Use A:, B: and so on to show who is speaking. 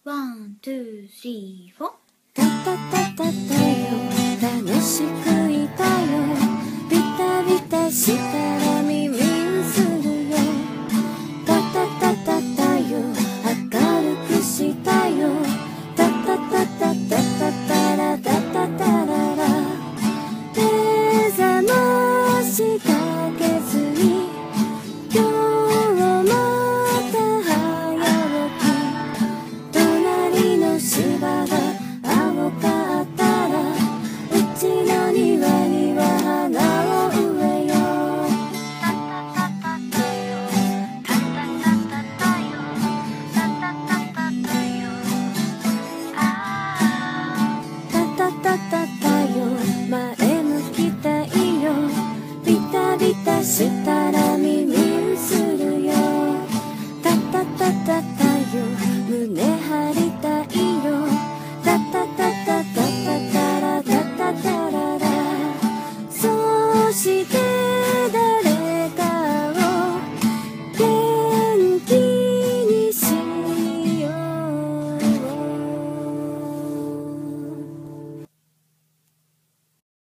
A: ワン、ツー、スリー、フォー。
B: タタタタタよ、楽しくいたよ。ビタビタしたら耳するよ。タタタタタよ、明るくしたよ。タタタタタタタラタタタララ。目覚ましかけずに今日また早起き。隣の芝